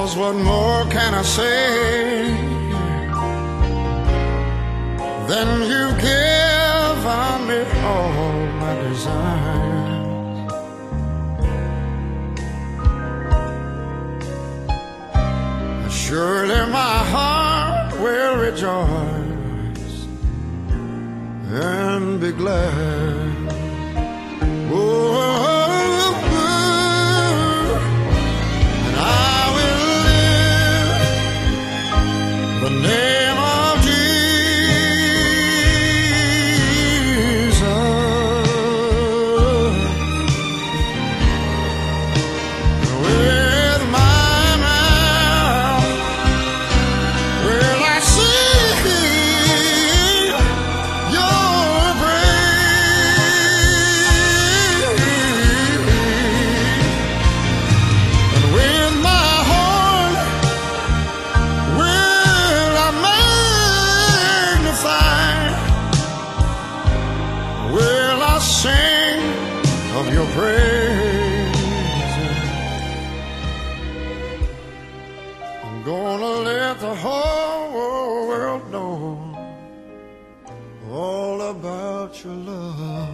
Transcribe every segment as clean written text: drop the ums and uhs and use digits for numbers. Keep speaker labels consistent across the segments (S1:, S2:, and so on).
S1: 'cause what more can I say than you give me all my desires? Surely my heart will rejoice and be glad. Oh, and I will live the name of Jesus. With my mouth will I sing your praise, and with my heart will I magnify, will I sing of your praise. I'm gonna let the whole world know all about your love.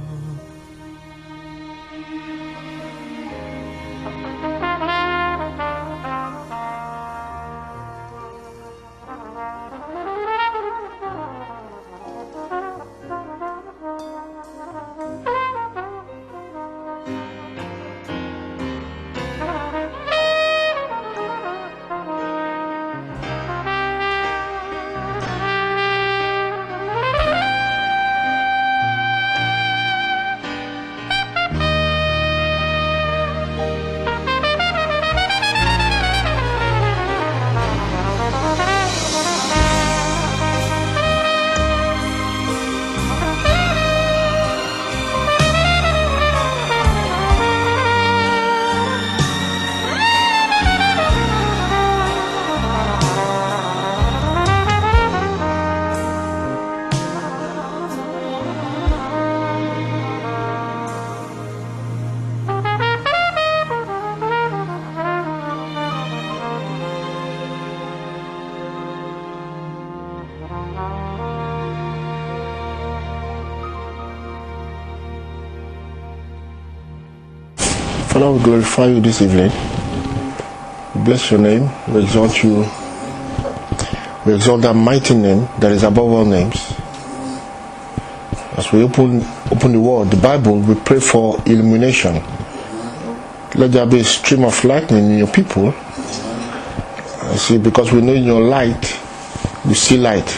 S2: Father, we glorify you this evening. We bless your name. We exalt you. We exalt that mighty name that is above all names. As we open the word, the Bible, we pray for illumination. Let there be a stream of lightning in your people. I see, because we know in your light, we see light.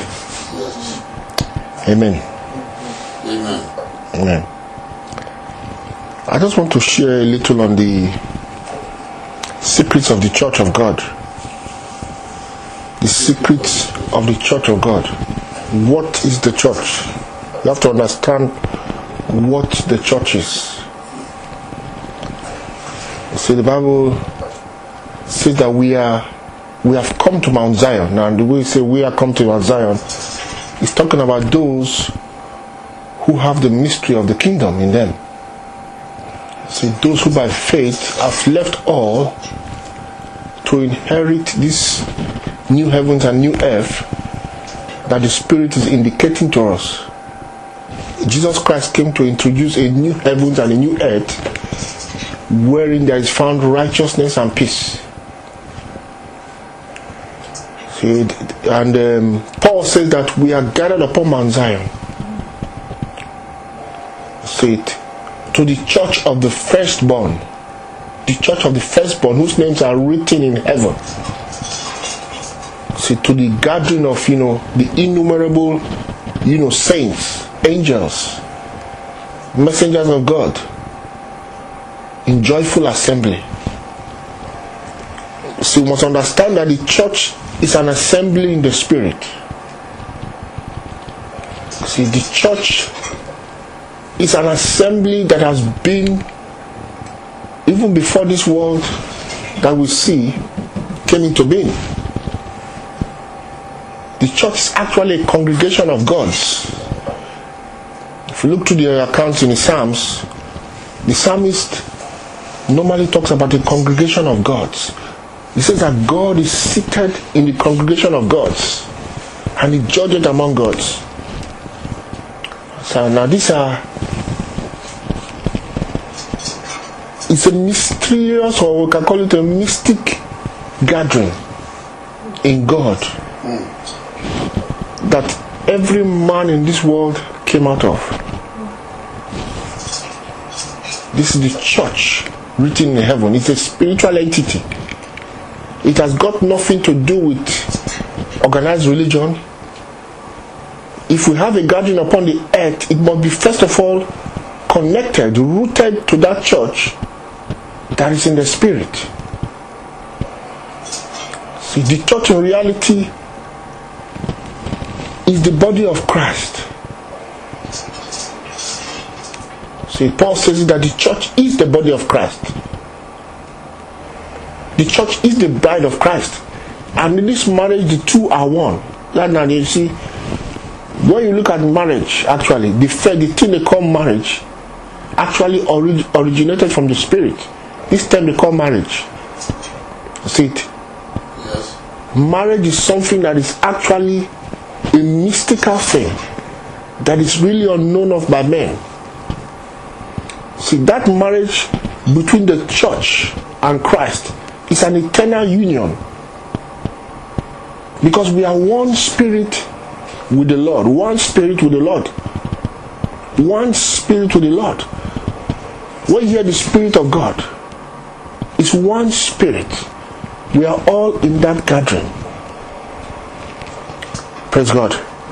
S2: Amen.
S1: Amen.
S2: Amen. I just want to share a little on the secrets of the Church of God. The secrets of the Church of God. What is the church? You have to understand what the church is. See, the Bible says that we have come to Mount Zion. Now, the way we say we have come to Mount Zion, it's talking about those who have the mystery of the kingdom in them. See, those who by faith have left all to inherit this new heavens and new earth that the Spirit is indicating to us. Jesus Christ came to introduce a new heavens and a new earth wherein there is found righteousness and peace. See, and Paul says that we are gathered upon Mount Zion. See it. To the church of the firstborn, whose names are written in heaven. See, to the gathering of the innumerable saints, angels, messengers of God in joyful assembly. So you must understand that the church is an assembly in the Spirit. See, the church is an assembly that has been, even before this world that we see came into being. The church is actually a congregation of gods. If you look to the accounts in the Psalms, the psalmist normally talks about a congregation of gods. He says that God is seated in the congregation of gods and He judgeth among gods. So now it's a mysterious, or we can call it a mystic gathering in God that every man in this world came out of. This is the church written in heaven. It's a spiritual entity. It has got nothing to do with organized religion. If we have a gathering upon the earth, it must be first of all connected, rooted to that church that is in the spirit. See, the church in reality is the body of Christ. See, Paul says that the church is the body of Christ. The church is the bride of Christ. And in this marriage, the two are one. Like now, you see, when you look at marriage, actually, the thing they call marriage actually originated from the spirit. This time they call marriage. See it?
S1: Yes.
S2: Marriage is something that is actually a mystical thing that is really unknown of by men. See, that marriage between the church and Christ is an eternal union, because we are one spirit with the Lord. One spirit with the Lord. One spirit with the Lord. When you hear the Spirit of God, it's one spirit. We are all in that gathering. Praise God.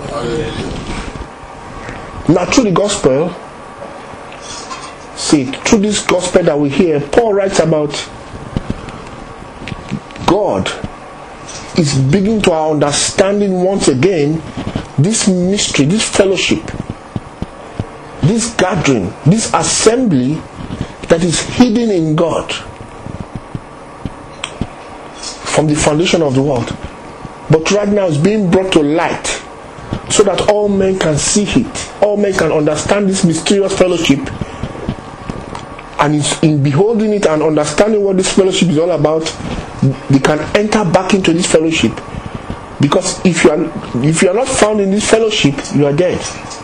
S2: Now through the gospel, see, through this gospel that we hear, Paul writes about God is bringing to our understanding once again this mystery, this fellowship, this gathering, this assembly that is hidden in God from the foundation of the world, but right now is being brought to light so that all men can see it, all men can understand this mysterious fellowship, and in beholding it and understanding what this fellowship is all about, they can enter back into this fellowship. Because if you are not found in this fellowship, you are dead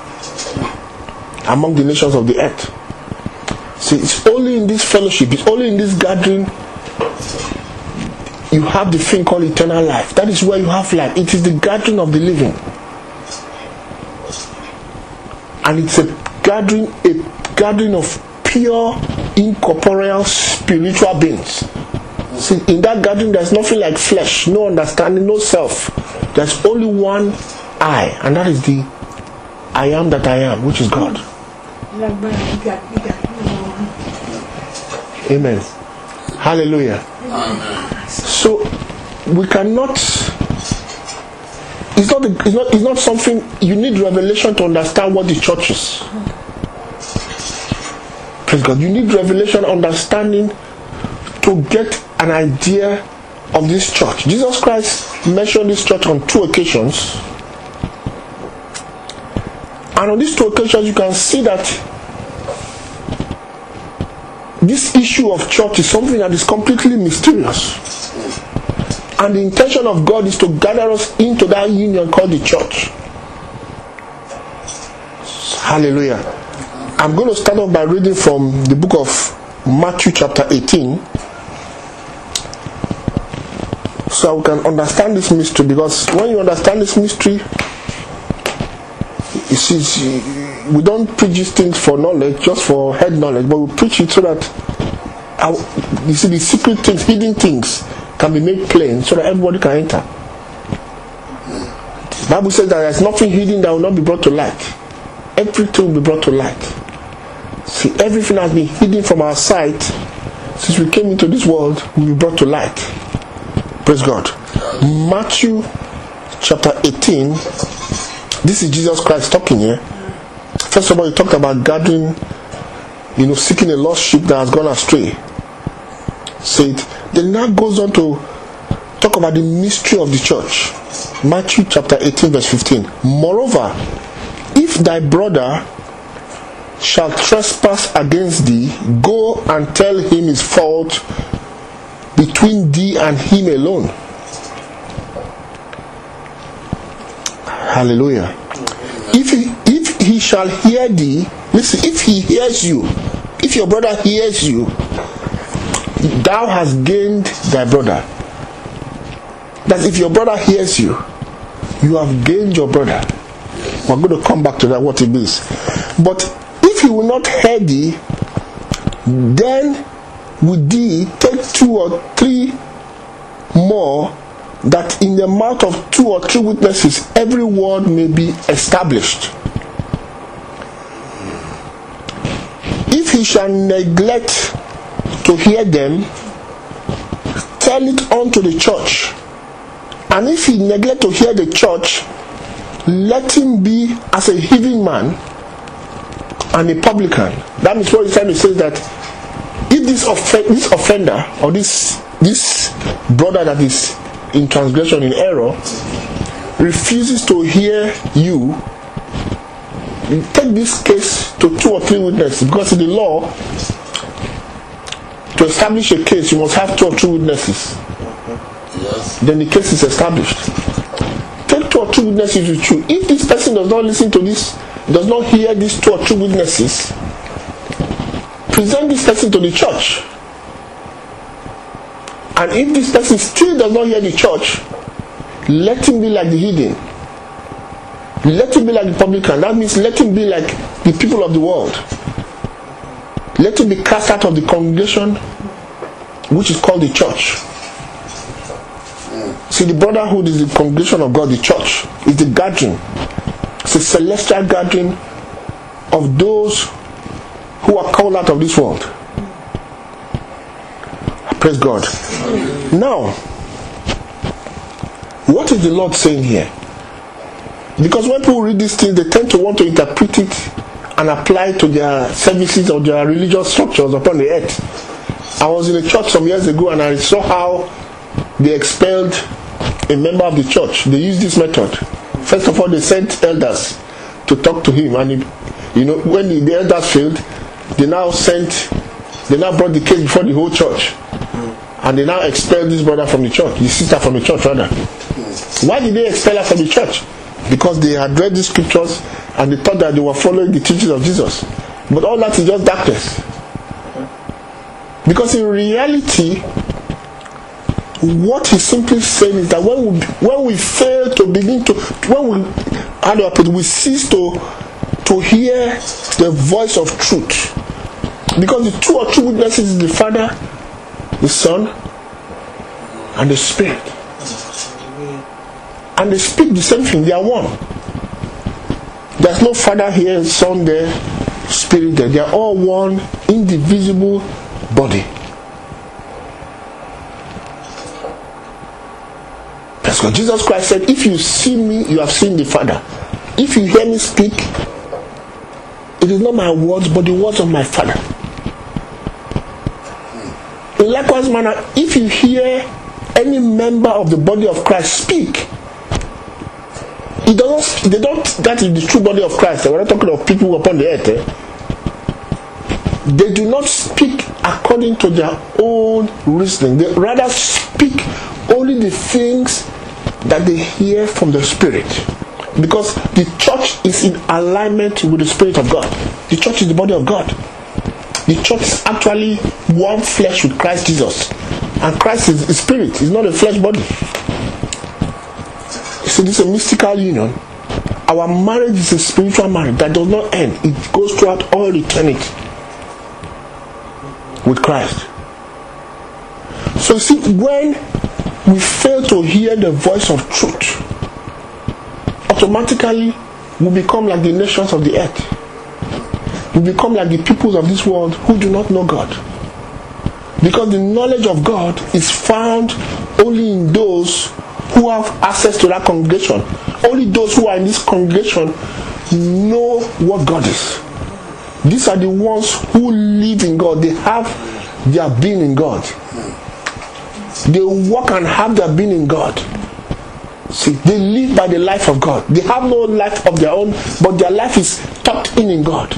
S2: among the nations of the earth. See, it's only in this fellowship, it's only in this gathering you have the thing called eternal life. That is where you have life. It is the gathering of the living, and it's a gathering of pure incorporeal spiritual beings. See, in that gathering there's nothing like flesh, no understanding, no self. There's only one I, and that is the I am that I am, which is God. Amen. Hallelujah.
S1: Amen.
S2: So we cannot, it's not something, you need revelation to understand what the church is. Praise God. You need revelation, understanding to get an idea of this church. Jesus Christ mentioned this church on 2 occasions, and on these 2 occasions you can see that this issue of church is something that is completely mysterious, and the intention of God is to gather us into that union called the church. Hallelujah. I'm going to start off by reading from the book of Matthew chapter 18, so we can understand this mystery. Because when you understand this mystery, you see, we don't preach these things for knowledge, just for head knowledge, but we preach it so that you see, the secret things, hidden things can be made plain so that everybody can enter. The Bible says that there's nothing hidden that will not be brought to light. Everything will be brought to light. See, everything has been hidden from our sight since we came into this world will be brought to light. Praise God. Matthew chapter 18. This is Jesus Christ talking here. First of all, he talked about gathering, seeking a lost sheep that has gone astray. Said, then now goes on to talk about the mystery of the church. Matthew chapter 18 verse 15. Moreover, if thy brother shall trespass against thee, go and tell him his fault between between thee and him alone. Hallelujah. If he shall hear thee, listen, if he hears you, if your brother hears you, thou hast gained thy brother. That if your brother hears you, you have gained your brother. We're going to come back to that, what it is. But if he will not hear thee, then with thee take 2 or 3 more, that in the mouth of 2 or 3 witnesses every word may be established. If he shall neglect to hear them, tell it unto the church. And if he neglect to hear the church, let him be as a heathen man and a publican. That means what he's trying to say is that if this offender or this brother that is in transgression, in error, refuses to hear you, take this case to 2 or 3 witnesses, because in the law, to establish a case, you must have 2 or 3 witnesses.
S1: Yes.
S2: Then the case is established. Take 2 or 3 witnesses with you. If this person does not listen to this, does not hear these 2 or 3 witnesses, present this person to the church. And if this person still does not hear the church, let him be like the heathen. Let him be like the publican. That means let him be like the people of the world. Let him be cast out of the congregation, which is called the church. See, the brotherhood is the congregation of God. The church is the gathering. It's a celestial gathering of those who are called out of this world. Praise God. Now, what is the Lord saying here? Because when people read these things, they tend to want to interpret it and apply it to their services or their religious structures upon the earth. I was in a church some years ago and I saw how they expelled a member of the church. They used this method. First of all, they sent elders to talk to him, and when the elders failed, they now brought the case before the whole church, and they now expelled this brother from the church, the sister from the church rather. Why did they expel her from the church? Because they had read the scriptures and they thought that they were following the teachings of Jesus. But all that is just darkness. Because in reality, what he's simply saying is that when we fail to begin to, we cease to hear the voice of truth. Because the 2 or 3 witnesses is the Father, the Son, and the Spirit. And they speak the same thing. They are one. There's no Father here, Son there, Spirit there. They are all one indivisible body. That's what Jesus Christ said. If you see me, you have seen the Father. If you hear me speak, it is not my words, but the words of my Father. In likewise manner, if you hear any member of the body of Christ speak, that is the true body of Christ. We're not talking of people upon the earth. They do not speak according to their own reasoning. They rather speak only the things that they hear from the Spirit. Because the church is in alignment with the Spirit of God. The church is the body of God. The church is actually one flesh with Christ Jesus. And Christ is a spirit. It's not a flesh body. So this is a mystical union. Our marriage is a spiritual marriage that does not end. It goes throughout all eternity with Christ. So see, when we fail to hear the voice of truth, automatically we become like the nations of the earth. We become like the peoples of this world who do not know God. Because the knowledge of God is found only in those who have access to that congregation. Only those who are in this congregation know what God is. These are the ones who live in God. They have their being in God. They walk and have their being in God. See, they live by the life of God. They have no life of their own, but their life is tucked in God.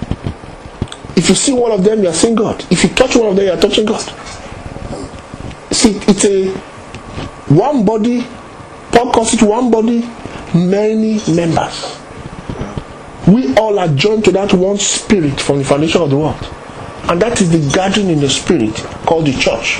S2: If you see one of them, you are seeing God. If you touch one of them, you are touching God. See, it's a one body. Paul calls it one body, many members. We all are joined to that one spirit from the foundation of the world. And that is the gathering in the spirit called the church.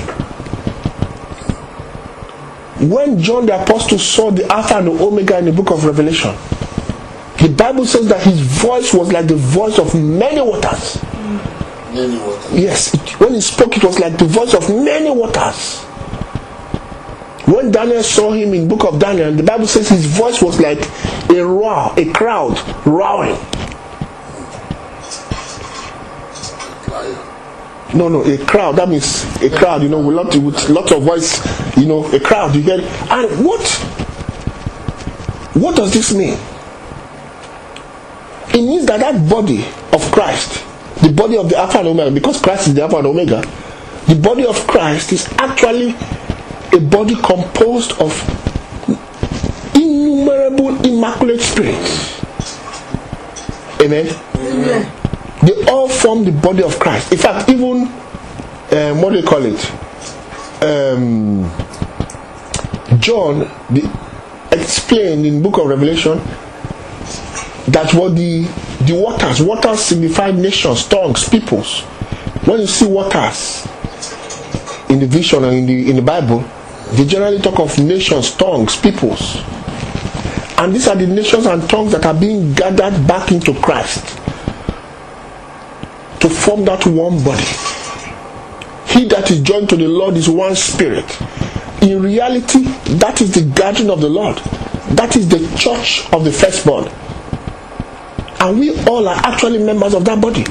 S2: When John the Apostle saw the Alpha and the Omega in the book of Revelation, the Bible says that his voice was like the voice of many waters.
S1: Many waters.
S2: Yes, when he spoke, it was like the voice of many waters. When Daniel saw him in the book of Daniel, the Bible says his voice was like a roar, a crowd roaring. No, a crowd. That means a crowd, with lots of voice, a crowd. You get it? And what does this mean? It means that body of Christ, the body of the Alpha and Omega, because Christ is the Alpha and Omega, the body of Christ is actually a body composed of innumerable immaculate spirits. Amen?
S1: Amen.
S2: They all form the body of Christ. In fact, even what do you call it? John explained in the book of Revelation that what the waters signify nations, tongues, peoples. When you see waters in the vision or in the Bible, they generally talk of nations, tongues, peoples. And these are the nations and tongues that are being gathered back into Christ to form that one body. He that is joined to the Lord is one spirit. In reality, that is the gathering of the Lord. That is the church of the firstborn. And we all are actually members of that body.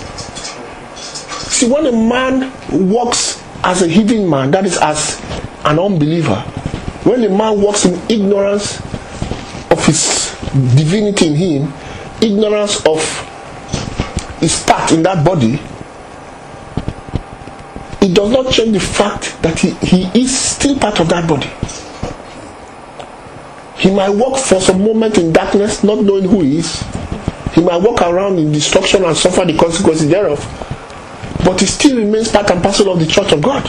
S2: See, when a man walks as a heathen man, that is as an unbeliever, when a man walks in ignorance of his divinity in him, ignorance of his part in that body, it does not change the fact that he is still part of that body. He might walk for some moment in darkness, not knowing who he is. He might walk around in destruction and suffer the consequences thereof, but he still remains part and parcel of the church of God.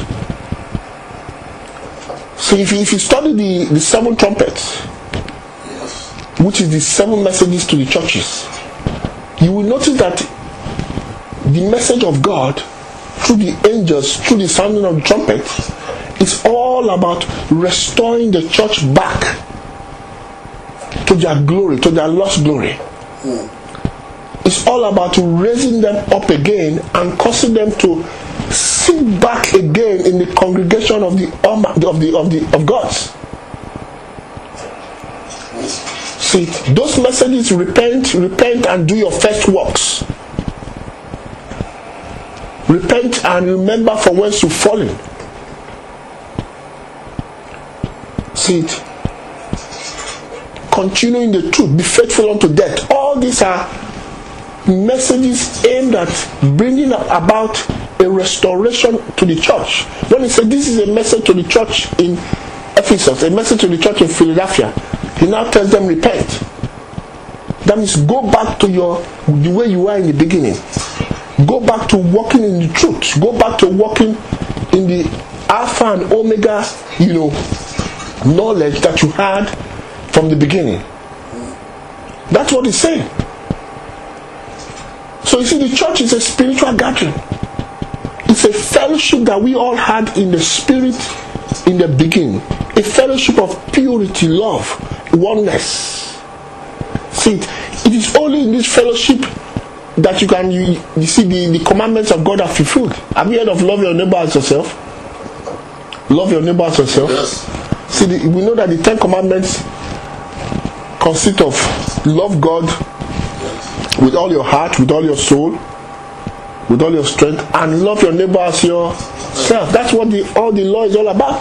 S2: So if you study the seven trumpets, which is the seven messages to the churches, you will notice that the message of God through the angels, through the sounding of the trumpet, is all about restoring the church back to their glory, to their lost glory. It's all about raising them up again and causing them to sit back again in the congregation of gods. See, those messages: repent and do your first works. Repent and remember from whence you've fallen. See it. Continue in the truth. Be faithful unto death. All these are messages aimed at bringing about a restoration to the church. When he said this is a message to the church in Ephesus, a message to the church in Philadelphia, he now tells them repent. That means go back to the way you were in the beginning. Go back to walking in the truth. Go back to walking in the Alpha and Omega, knowledge that you had from the beginning. That's what he's saying. So you see, the church is a spiritual gathering. It's a fellowship that we all had in the spirit in the beginning. A fellowship of purity, love, oneness. See, it is only in this fellowship that you see the commandments of God are fulfilled. Have you heard of love your neighbor as yourself? Love your neighbor as yourself.
S1: Yes.
S2: See, we know that the 10 commandments consist of love God with all your heart, with all your soul, with all your strength, and love your neighbor as yourself. That's what all the law is all about.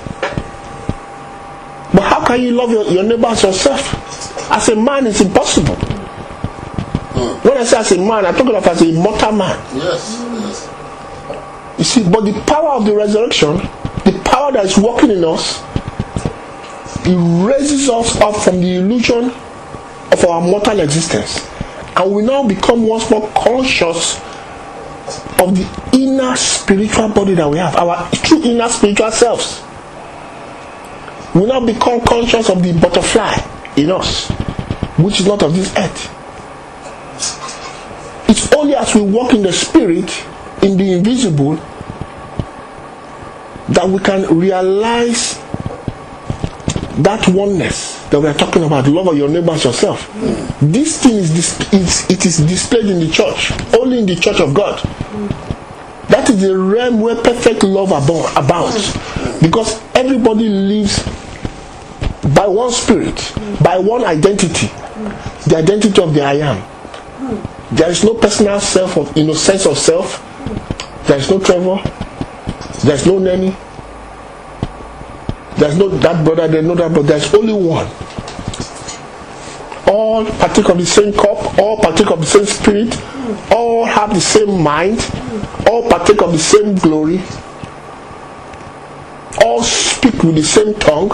S2: But how can you love your neighbor as yourself? As a man, it's impossible. When I say as a man, I'm talking of as a mortal man.
S1: Yes.
S2: You see, but the power of the resurrection, the power that is working in us, it raises us up from the illusion of our mortal existence, and we now become once more conscious of the inner spiritual body that we have, our true inner spiritual selves. We now become conscious of the butterfly in us, which is not of this earth. It's only as we walk in the spirit, in the invisible, that we can realize that oneness that we are talking about, love of your neighbor as yourself. This thing is displayed in the church, only in the church of God. That is the realm where perfect love abounds, because everybody lives by one spirit, by one identity, the identity of the I am. There is no personal self of sense of self. There is no Trevor. There is no Nenny. There is no that brother. There is no that brother. There is only one. All partake of the same cup. All partake of the same spirit. All have the same mind. All partake of the same glory. All speak with the same tongue.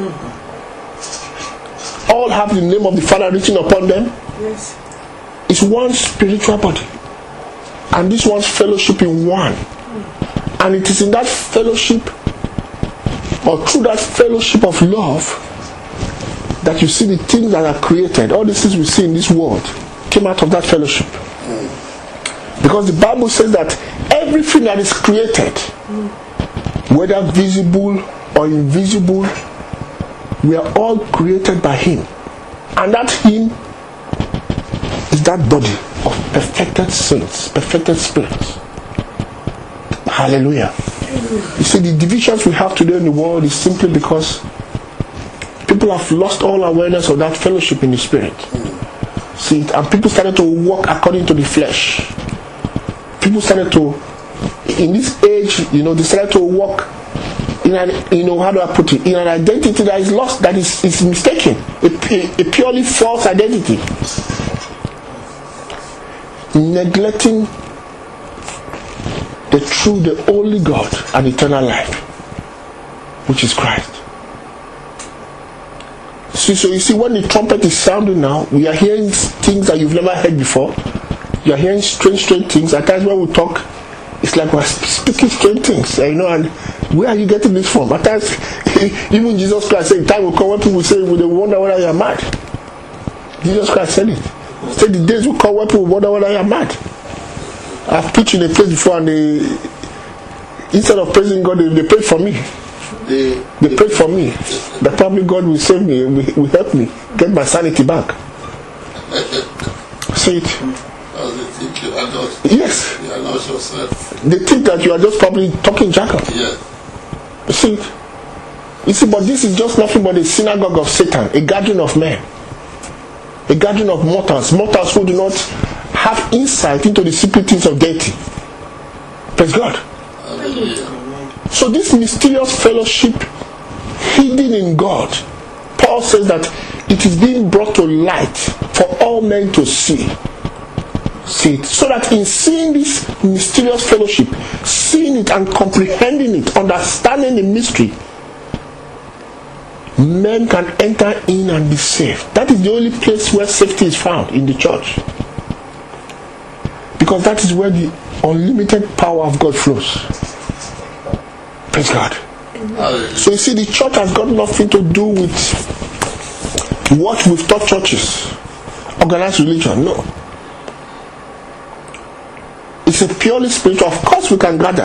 S2: All have the name of the Father written upon them.
S3: Yes.
S2: It's one spiritual body, and this one's fellowship in one. And it is in that fellowship, or through that fellowship of love, that you see the things that are created. All the things we see in this world came out of that fellowship. Because the Bible says that everything that is created, whether visible or invisible, we are all created by Him. And that Him is that body of perfected saints, perfected spirits. Hallelujah. You see, the divisions we have today in the world is simply because people have lost all awareness of that fellowship in the spirit. See, and people started to walk according to the flesh. People started to, in this age, they started to walk in an, how do I put it, in an identity that is lost, that is mistaken, a purely false identity, neglecting the true, the only God and eternal life, which is Christ. So you see, when the trumpet is sounding now, we are hearing things that you've never heard before. You are hearing strange things. At times when we talk, it's like we're speaking strange things, and where are you getting this from? At times, even Jesus Christ said, time will come when people say, well, they wonder whether you are mad. Jesus Christ said it. He said, the days will come when people wonder whether you are mad. I've preached in a place before, and instead of praising God, they prayed for me. They prayed for me. That probably God will save me, will help me get my sanity back. Say it.
S1: They think you are not.
S2: Yes.
S1: You are not yourself.
S2: They think that you are just probably talking jackal.
S1: Yes.
S2: You see, but this is just nothing but a synagogue of Satan, a gathering of men, a gathering of mortals who do not have insight into the secret things of deity. Praise God.
S1: Hallelujah.
S2: So this mysterious fellowship hidden in God, Paul says that it is being brought to light for all men to see. See it. So that in seeing this mysterious fellowship, seeing it and comprehending it, understanding the mystery, men can enter in and be saved. That is the only place where safety is found, in the church. Because that is where the unlimited power of God flows. Praise God. So you see, the church has got nothing to do with what we've taught churches, organized religion. No. It's a purely spiritual. Of course we can gather.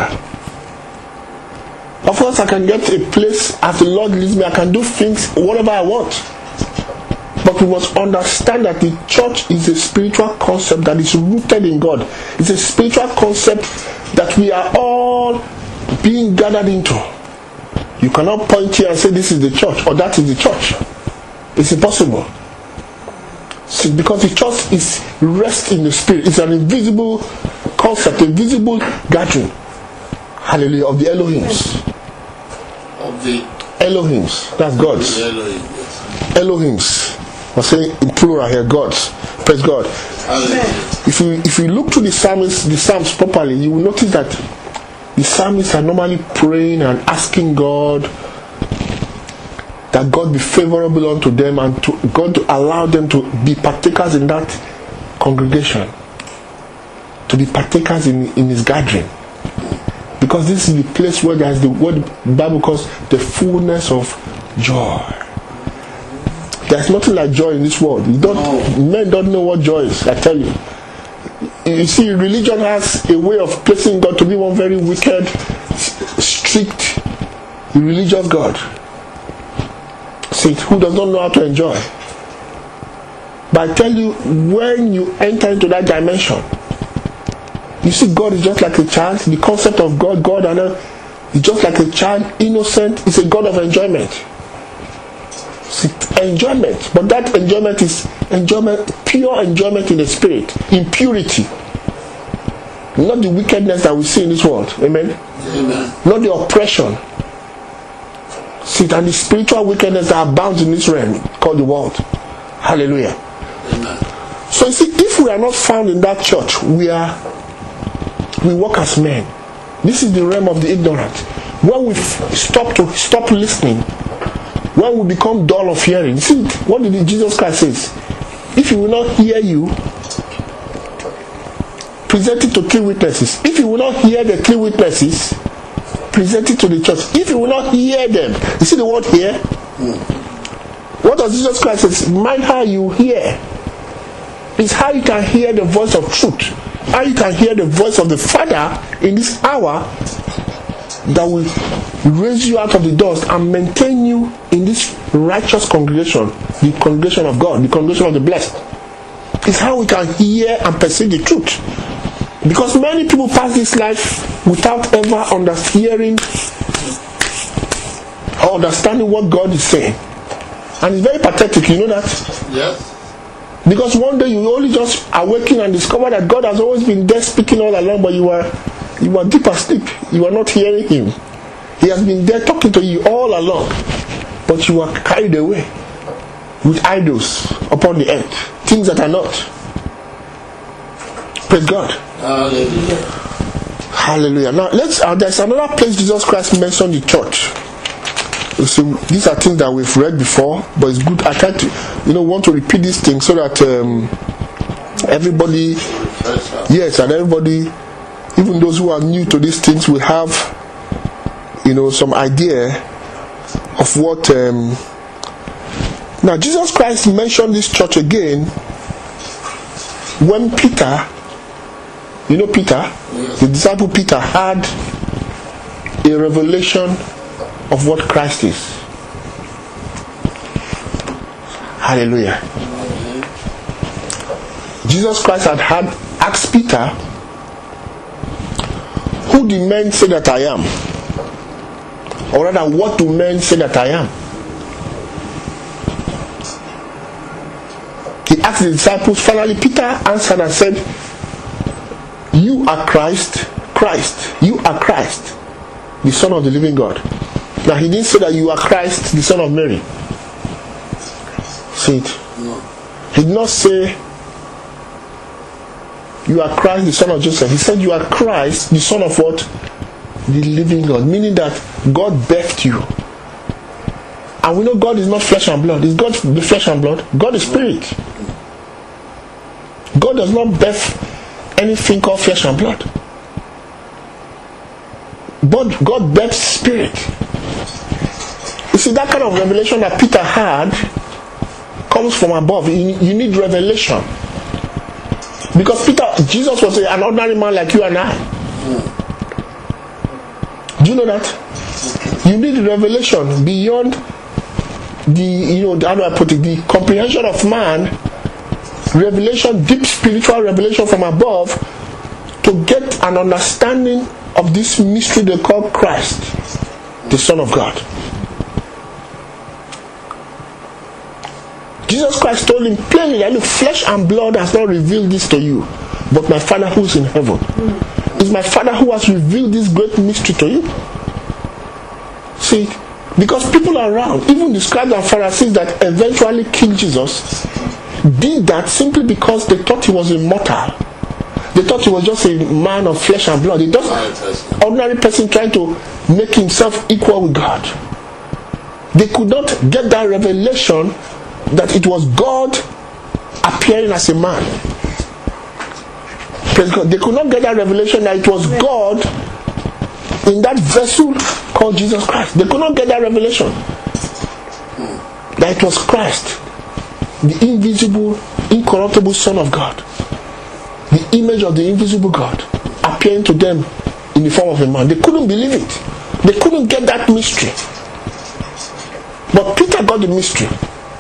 S2: Of course I can get a place as the Lord leads me. I can do things, whatever I want. But we must understand that the church is a spiritual concept that is rooted in God. It's a spiritual concept that we are all being gathered into. You cannot point here and say this is the church or that is the church. It's impossible. See, because the church is rest in the spirit. It's an invisible concept, a visible gathering. Hallelujah. Of the Elohims.
S1: Of the
S2: Elohims. That's God's. Elohims. I'm saying in plural here, God's. Praise God. If you look to the Psalms properly, you will notice that the psalmists are normally praying and asking God that God be favorable unto them and to God to allow them to be partakers in that congregation. to be partakers in his gathering. Because this is the place where there is what the Bible calls the fullness of joy. There's nothing like joy in this world. Men don't know what joy is, I tell you. You see, religion has a way of placing God to be one very wicked, strict, religious God. See, who does not know how to enjoy. But I tell you, when you enter into that dimension, you see, God is just like a child. The concept of God is just like a child, innocent. It's a God of enjoyment. See, enjoyment. But that enjoyment is enjoyment, pure enjoyment in the spirit, in purity. Not the wickedness that we see in this world. Amen?
S3: Amen.
S2: Not the oppression. See, and the spiritual wickedness that abounds in this realm called the world. Hallelujah.
S3: Amen.
S2: So you see, if we are not found in that church, we walk as men. This is the realm of the ignorant. When we stop listening, when we become dull of hearing. See, what did Jesus Christ says? If he will not hear you, present it to 3 witnesses. If you will not hear the 3 witnesses, present it to the church. If you will not hear them, you see the word hear? What does Jesus Christ say? Mind how you hear. It's how you can hear the voice of truth. How you can hear the voice of the Father in this hour that will raise you out of the dust and maintain you in this righteous congregation, the congregation of God, the congregation of the blessed. It's how we can hear and perceive the truth. Because many people pass this life without ever hearing or understanding what God is saying. And it's very pathetic, you know that?
S3: Yes.
S2: Because one day you only just awaken and discover that God has always been there speaking all along, but you were deep asleep. You were not hearing him. He has been there talking to you all along, but you were carried away with idols upon the earth, things that are not. Praise God.
S3: Hallelujah.
S2: Hallelujah. Now there's another place Jesus Christ mentioned the church. You see, these are things that we've read before, but it's good. I try to, want to repeat these things so that everybody, yes, and everybody, even those who are new to these things, will have, some idea of what. Now, Jesus Christ mentioned this church again when Peter, Peter, the disciple Peter, had a revelation of what Christ is. Hallelujah. Jesus Christ had asked Peter, who do men say that I am? Or rather, what do men say that I am? He asked the disciples. Finally, Peter answered and said, you are Christ, you are Christ, the Son of the living God. Now, he didn't say that you are Christ, the Son of Mary. See it?
S3: No.
S2: He did not say you are Christ, the Son of Joseph. He said you are Christ, the Son of what? The living God. Meaning that God birthed you. And we know God is not flesh and blood. Is God the flesh and blood? God is spirit. God does not birth anything called flesh and blood. But God births spirit. You see, that kind of revelation that Peter had comes from above. You need revelation. Because Jesus was an ordinary man like you and I. Do you know that? You need revelation beyond how do I put it? The comprehension of man. Revelation, deep spiritual revelation from above, to get an understanding of this mystery they call Christ, the Son of God. Jesus Christ told him plainly that, look, flesh and blood has not revealed this to you, but my Father who is in heaven. It's my Father who has revealed this great mystery to you. See, because people around, even the scribes and Pharisees that eventually killed Jesus, did that simply because they thought he was immortal. They thought he was just a man of flesh and blood. He just an ordinary person trying to make himself equal with God. They could not get that revelation that it was God appearing as a man. Praise God. They could not get that revelation that it was God in that vessel called Jesus Christ. They could not get that revelation that it was Christ, the invisible, incorruptible Son of God, the image of the invisible God, appearing to them in the form of a man. They couldn't believe it. They couldn't get that mystery. But Peter got the mystery.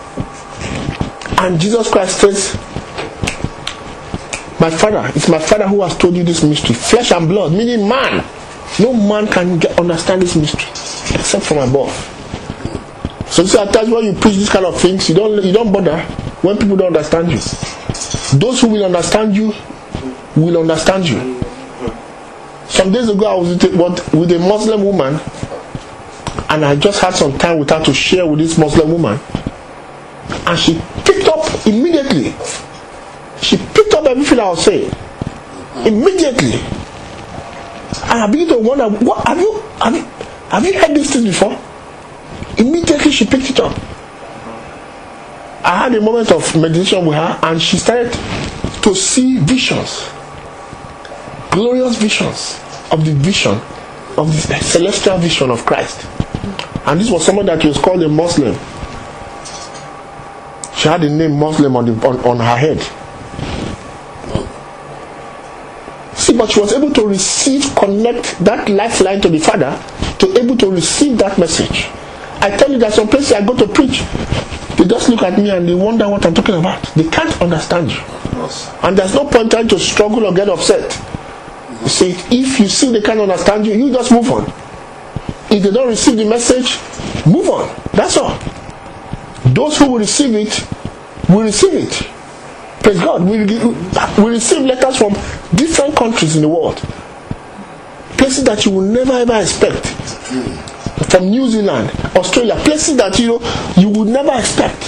S2: And Jesus Christ says, my Father, it's my Father who has told you this mystery. Flesh and blood, meaning man. No man can understand this mystery except from above. So at times when you preach this kind of things, you don't bother when people don't understand you. Those who will understand you will understand you. Some days ago I was with a Muslim woman, and I just had some time with her to share with this Muslim woman, and she picked up immediately. She picked up everything I was saying immediately. And I began to wonder, what have you heard these things before? Immediately she picked it up. I had a moment of meditation with her, and she started to see visions, glorious visions of the vision of the celestial vision of Christ. And this was someone that was called a Muslim. She had the name Muslim on her head. See, but she was able to connect that lifeline to the Father, to able to receive that message. I tell you that some places I go to preach, they just look at me and they wonder what I'm talking about. They can't understand you. And there's no point trying to struggle or get upset. You see, if you see they can't understand you, you just move on. If they don't receive the message, move on. That's all. Those who will receive it, will receive it. Praise God. We receive letters from different countries in the world. Places that you will never ever expect. From New Zealand, Australia, places that you would never expect.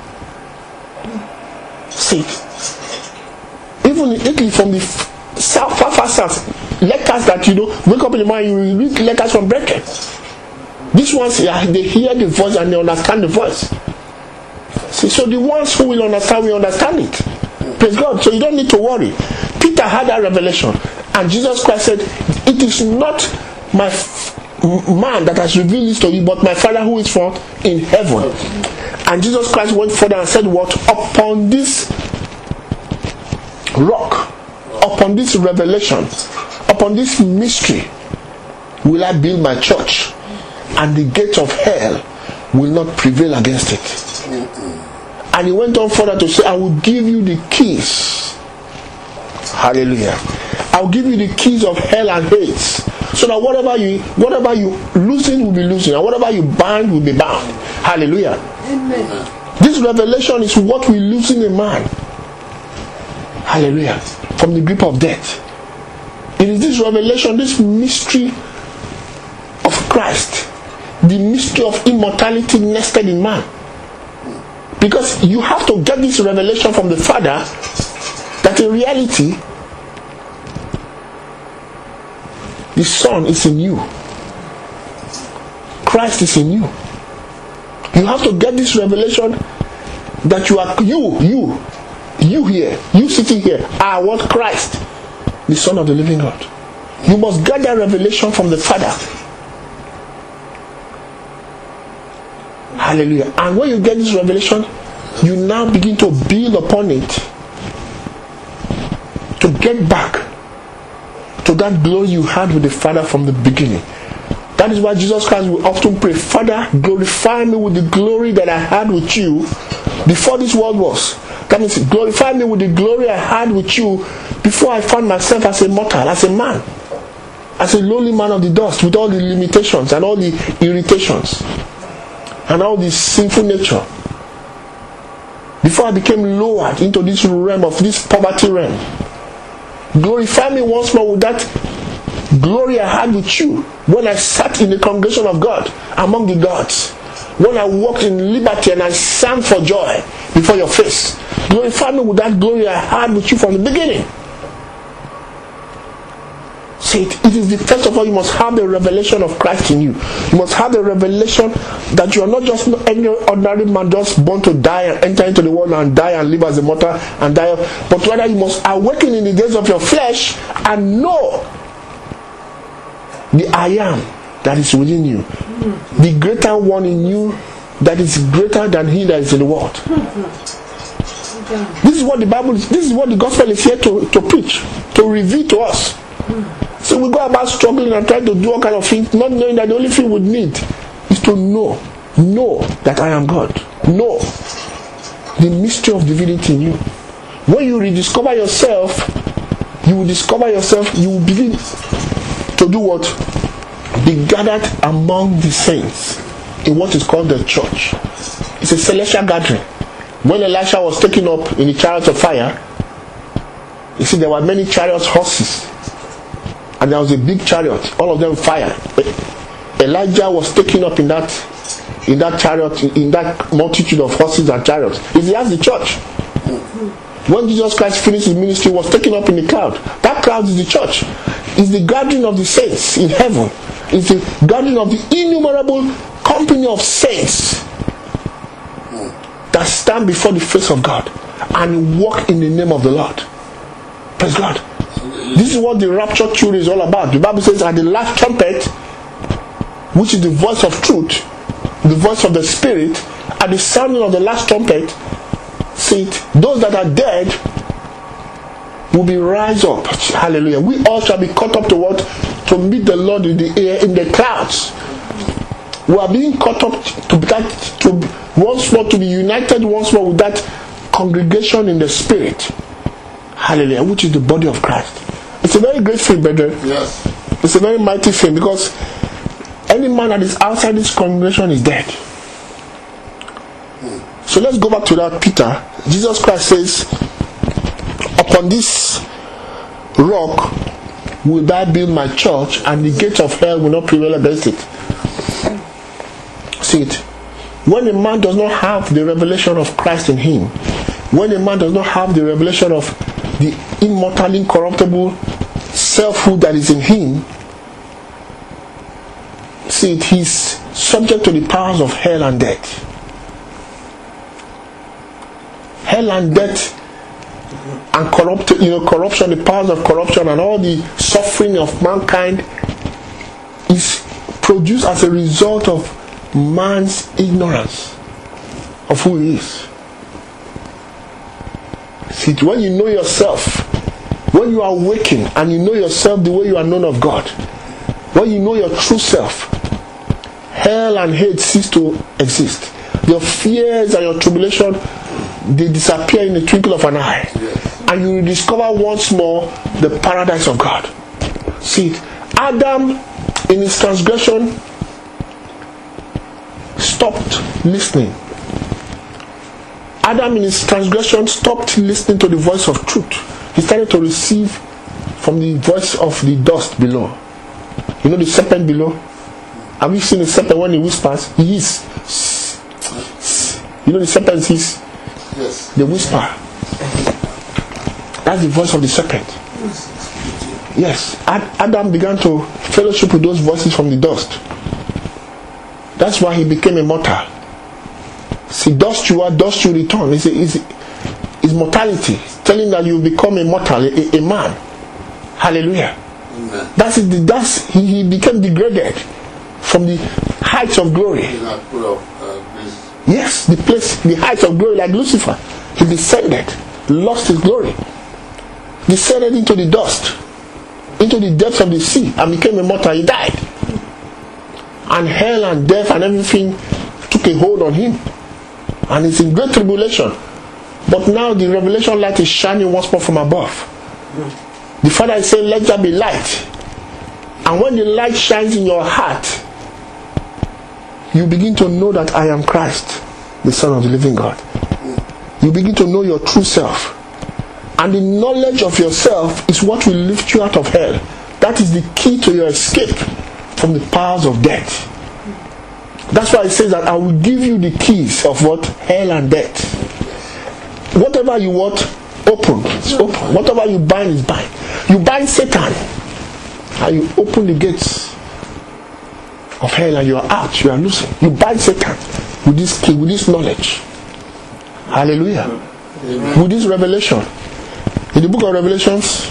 S2: See, even in Italy, from the far south, letters that wake up in the morning, you read letters from Brecon. These ones, they hear the voice and they understand the voice. See, so the ones who will understand it. Praise God. So you don't need to worry. Peter had that revelation, and Jesus Christ said, it is not my man that has revealed this to you, but my Father who is from in heaven. And Jesus Christ went further and said, what? Upon this rock, upon this revelation, upon this mystery, will I build my church, and the gates of hell will not prevail against it. And he went on further to say, I will give you the keys. Hallelujah. I will give you the keys of hell and Hades. So that whatever you loosen will be loosened, and whatever you bind will be bound. Hallelujah. Amen. This revelation is what will loosen a man. Hallelujah. From the grip of death. It is this revelation, this mystery of Christ, the mystery of immortality nested in man. Because you have to get this revelation from the Father that in reality the Son is in you. Christ is in you. You have to get this revelation that you are you here, you sitting here are what? Christ, the Son of the living God. You must get that revelation from the Father. Hallelujah. And when you get this revelation, you now begin to build upon it to get back to that glory you had with the Father from the beginning. That is why Jesus Christ will often pray, Father, glorify me with the glory that I had with you before this world was. That means glorify me with the glory I had with you before I found myself as a mortal, as a man, as a lowly man of the dust, with all the limitations and all the irritations and all the sinful nature. Before I became lowered into this realm of this poverty realm. Glorify me once more with that glory I had with you when I sat in the congregation of God among the gods, when I walked in liberty and I sang for joy before your face. Glorify me with that glory I had with you from the beginning. See, it is the first of all, you must have the revelation of Christ in you. You must have the revelation that you are not just any ordinary man just born to die and enter into the world and die and live as a mortal and die, but rather you must awaken in the days of your flesh and know the I am that is within you, the greater one in you that is greater than he that is in the world. This is what the Bible is, this is what the gospel is here to preach, to reveal to us. So we go about struggling and trying to do all kind of things, not knowing that the only thing we need is to know that I am God. Know the mystery of divinity in you. When you rediscover yourself, you will discover yourself, you will begin to do what? Be gathered among the saints in what is called the church. It's a celestial gathering. When Elisha was taken up in the chariot of fire, you see there were many chariots, horses, and there was a big chariot, all of them fire. Elijah was taken up in that chariot, in that multitude of horses and chariots. He has the church. When Jesus Christ finished his ministry, he was taken up in the cloud. That cloud is the church. It's the gathering of the saints in heaven. It's the gathering of the innumerable company of saints that stand before the face of God and walk in the name of the Lord. Praise God. This is what the rapture theory is all about. The Bible says at the last trumpet, which is the voice of truth, the voice of the Spirit, at the sounding of the last trumpet, see it, those that are dead will be raised up. Hallelujah. We all shall be caught up to what? To meet the Lord in the air, in the clouds. We are being caught up to once more, to be united once more with that congregation in the Spirit. Hallelujah. Which is the body of Christ. It's a very great thing, brethren.
S3: Yes.
S2: It's a very mighty thing, because any man that is outside this congregation is dead. So let's go back to that Peter. Jesus Christ says, upon this rock will I build my church, and the gates of hell will not prevail against it. See it. When a man does not have the revelation of Christ in him, when a man does not have the revelation of the immortal, incorruptible selfhood that is in him, see it, he's subject to the powers of hell and death. Hell and death and corruption, the powers of corruption and all the suffering of mankind is produced as a result of man's ignorance of who he is. See, when you know yourself, when you are awakened and you know yourself the way you are known of God, when you know your true self, hell and hate cease to exist. Your fears and your tribulation, they disappear in the twinkle of an eye.
S3: Yes.
S2: And you will discover once more the paradise of God. See, Adam in his transgression stopped listening. Adam in his transgression stopped listening to the voice of truth. He started to receive from the voice of the dust below. You know the serpent below? Have you seen the serpent when he whispers? He is. You know the serpent is?
S3: Yes.
S2: The whisper. That's the voice of the serpent. Yes. Adam began to fellowship with those voices from the dust. That's why he became immortal. See, dust you are, dust you return. It's mortality. It's telling that you become immortal, a man. Hallelujah.
S3: Amen.
S2: He became degraded from the heights of glory.
S3: He's not put up this.
S2: Yes, the heights of glory, like Lucifer. He descended, lost his glory, descended into the dust, into the depths of the sea, and became immortal. He died. And hell and death and everything took a hold on him. And he's in great tribulation. But now the revelation light is shining once more from above. The Father is saying, let there be light. And when the light shines in your heart, you begin to know that I am Christ, the Son of the living God. You begin to know your true self. And the knowledge of yourself is what will lift you out of hell. That is the key to your escape from the powers of death. That's why it says that I will give you the keys of what? Hell and death. Whatever you want, open. It's open. Whatever you bind is bind. You bind Satan. and you open the gates of hell and you are out, you are losing. You bind Satan with this key, with this knowledge. Hallelujah. Amen. With this revelation. In the book of Revelations,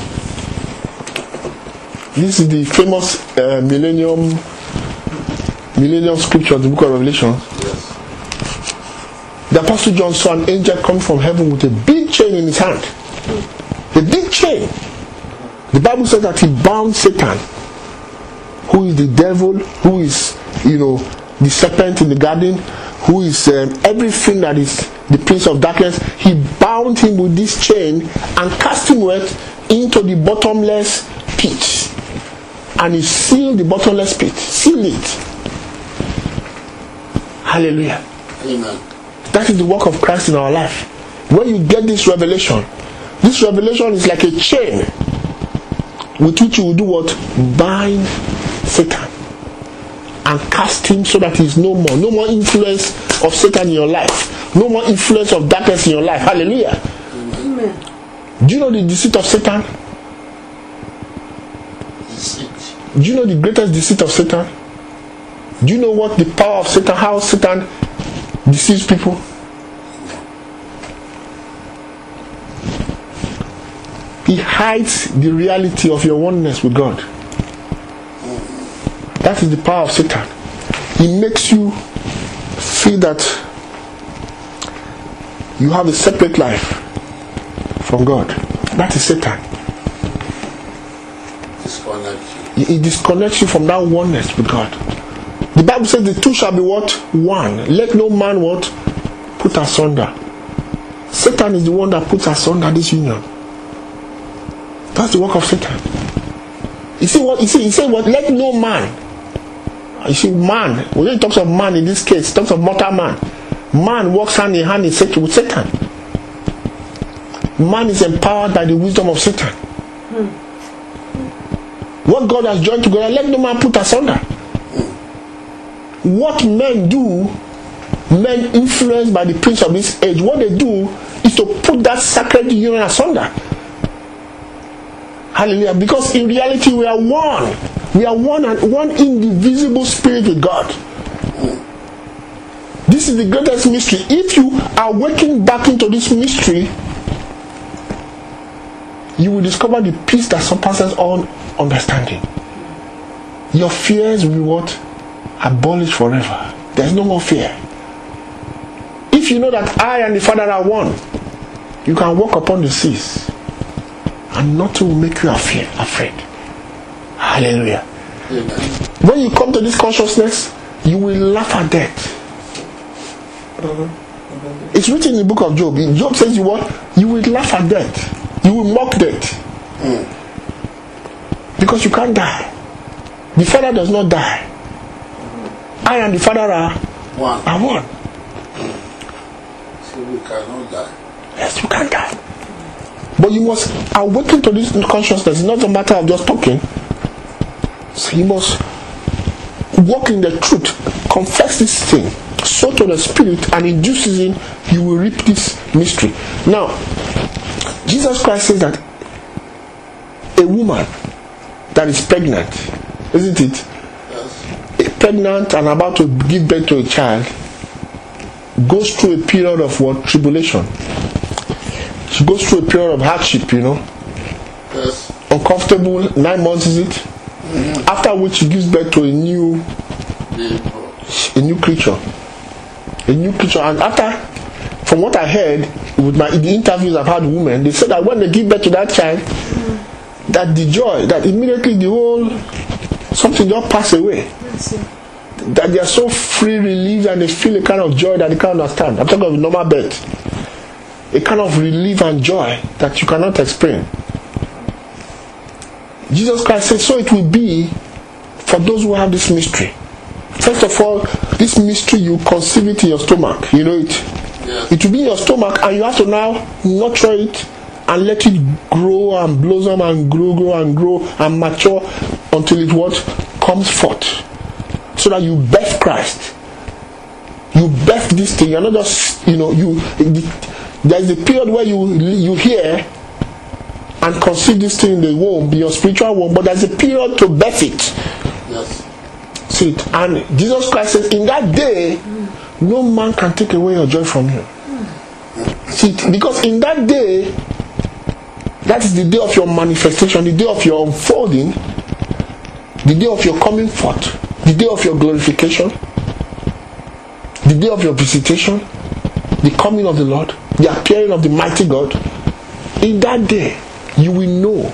S2: this is the famous millennium scripture of the book of Revelation.
S3: Yes.
S2: The Apostle John saw an angel come from heaven with a big chain in his hand. A big chain. The Bible says that he bound Satan, who is the devil, who is, the serpent in the garden, who is everything that is the prince of darkness. He bound him with this chain and cast him into the bottomless pit. And he sealed the bottomless pit. Sealed it. Hallelujah.
S3: Amen.
S2: That is the work of Christ in our life. When you get this revelation is like a chain with which you will do what? Bind Satan and cast him so that he is no more. No more influence of Satan in your life. No more influence of darkness in your life. Hallelujah.
S3: Amen.
S2: Do you know the deceit of Satan?
S3: Deceit.
S2: Do you know the greatest deceit of Satan? Do you know what the power of Satan, how Satan deceives people? He hides the reality of your oneness with God. That is the power of Satan. He makes you feel that you have a separate life from God. That is Satan. He disconnects you from that oneness with God. The Bible says the two shall be what? One. Let no man what? Put asunder. Satan is the one that puts asunder this union. That's the work of Satan. You see what? He said what? Let no man. You see, man. When he talks of man in this case, he talks of mortal man. Man walks hand in hand with Satan. Man is empowered by the wisdom of Satan. What God has joined together, let no man put asunder. What men do, men influenced by the prince of this age, what they do is to put that sacred union asunder. Hallelujah. Because in reality we are one. We are one and one indivisible spirit with God. This is the greatest mystery. If you are waking back into this mystery, you will discover the peace that surpasses all understanding. Your fears will be what? Abolished forever. There is no more fear. If you know that I and the Father are one, you can walk upon the seas and nothing will make you afraid. Hallelujah.
S3: Amen.
S2: When you come to this consciousness, you will laugh at death. It's written in the book of Job. Job says you what? You will laugh at death. You will mock death. Because you can't die. The Father does not die. I and the Father are one.
S3: So we cannot die.
S2: Yes, you can't die. But you must awaken to this consciousness. It's not a matter of just talking. So you must walk in the truth. Confess this thing. Sow to the Spirit, and in due season you will reap this mystery. Now, Jesus Christ says that a woman that is pregnant, isn't it?
S3: Yes.
S2: Pregnant and about to give birth to a child goes through a period of what? Tribulation. She goes through a period of hardship,
S3: Yes.
S2: Uncomfortable, 9 months is it?
S3: Mm-hmm.
S2: After which she gives birth to a new creature. And after, from what I heard with the interviews I've had with women, they said that when they give birth to that child, that the joy, that immediately the whole something just pass away. That they are so free, relieved, and they feel a kind of joy that they can't understand. I'm talking of normal birth. A kind of relief and joy that you cannot explain. Jesus Christ said, so it will be for those who have this mystery. First of all, this mystery, you conceive it in your stomach. You know it?
S3: Yes.
S2: It will be in your stomach, and you have to now nurture it and let it grow and blossom and grow and mature until it what? Comes forth. So that you birth Christ. You birth this thing. You're not just, there is a period where you hear, and conceive this thing in the womb, your spiritual womb, but there's a period to birth it.
S3: Yes.
S2: See it. And Jesus Christ says, in that day, no man can take away your joy from you. See it. Because in that day, that is the day of your manifestation, the day of your unfolding, the day of your coming forth, the day of your glorification, the day of your visitation, the coming of the Lord, the appearing of the mighty God. In that day, you will know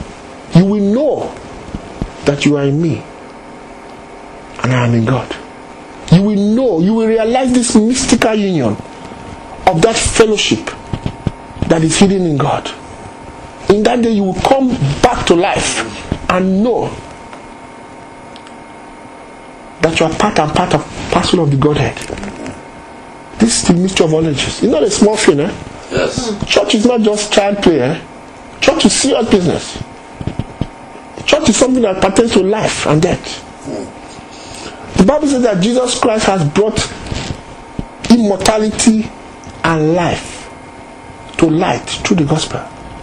S2: that you are in me and I am in God. You will realize this mystical union of that fellowship that is hidden in God. In that day, you will come back to life and know that you are part and parcel of the Godhead. This is the mystery of all ages. It's not a small thing, eh?
S3: Yes.
S2: Church is not just child play, eh? Church is serious business. Church is something that pertains to life and death. The Bible says that Jesus Christ has brought immortality and life to light through the gospel.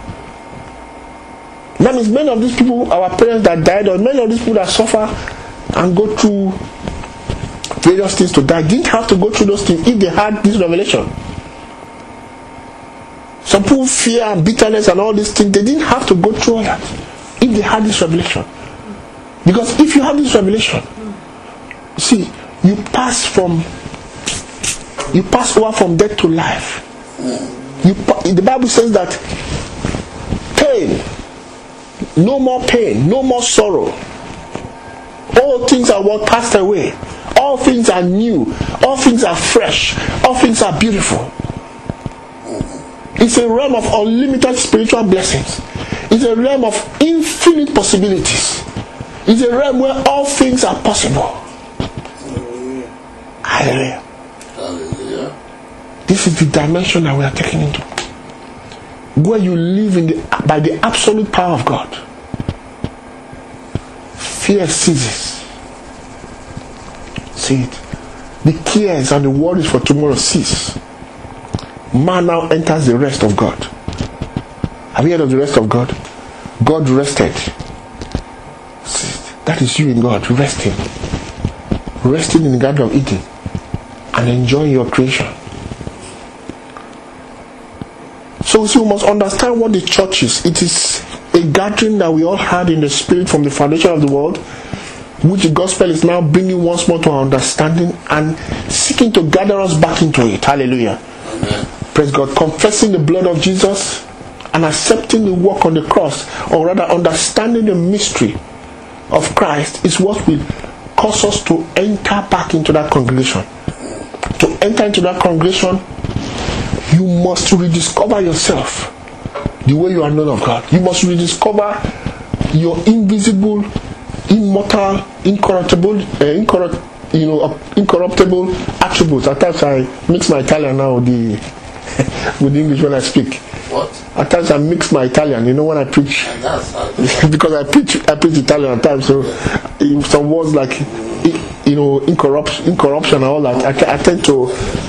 S2: That means many of these people, our parents that died, or many of these people that suffer and go through various things to die, didn't have to go through those things if they had this revelation. Some people fear and bitterness and all these things, they didn't have to go through all that if they had this revelation. Because if you have this revelation, see, you pass over from death to life. The Bible says that pain, no more pain, no more sorrow. All things are what passed away. All things are new. All things are fresh. All things are beautiful. It's a realm of unlimited spiritual blessings. It's a realm of infinite possibilities. It's a realm where all things are possible. Hallelujah.
S3: Hallelujah.
S2: This is the dimension that we are taking into, where you live by the absolute power of God. Fear ceases. See it. The cares and the worries for tomorrow cease. Man now enters the rest of God. Have you heard of the rest of God? God rested. See it. That is you in God, resting. Resting in the Garden of Eden and enjoying your creation. So we must understand what the church is. It is a gathering that we all had in the spirit from the foundation of the world, which the gospel is now bringing once more to our understanding and seeking to gather us back into it. Hallelujah.
S3: Amen.
S2: Praise God. Confessing the blood of Jesus and accepting the work on the cross, or rather understanding the mystery of Christ, is what will cause us to enter back into that congregation. To enter into that congregation, you must rediscover yourself the way you are known of God. You must rediscover your invisible, immortal, incorruptible attributes. At times I mix my Italian now with the English when I speak.
S3: What?
S2: At times I mix my Italian, when I preach.
S3: And that's how
S2: Because I preach Italian at times, so some words like incorruption and all that, I tend to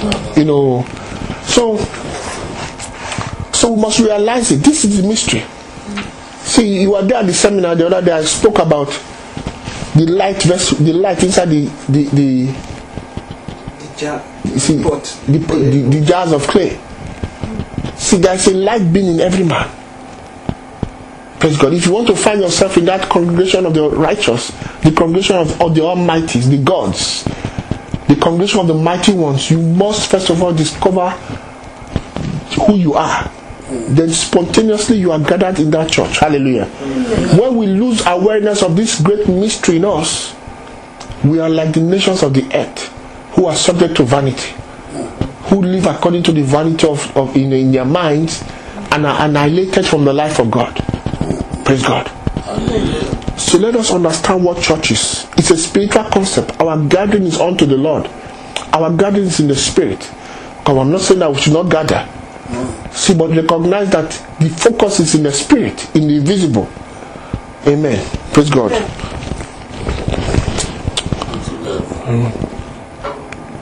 S2: so we must realize it. This is the mystery. See, you were there at the seminar the other day. I spoke about the light inside the
S4: jar.
S2: You see, the jars of clay. See, there is a light being in every man. Praise God. If you want to find yourself in that congregation of the righteous, the congregation of the almighties, the gods, the congregation of the mighty ones, you must first of all discover who you are. Then spontaneously you are gathered in that church. Hallelujah. When we lose awareness of this great mystery in us, we are like the nations of the earth who are subject to vanity, who live according to the vanity of in their minds and are annihilated from the life of God. Praise God. So let us understand what church is. It's a spiritual concept. Our gathering is unto the Lord. Our gathering is in the spirit. Because I'm not saying that we should not gather. See, but recognize that the focus is in the spirit, in the invisible. Amen. Praise God.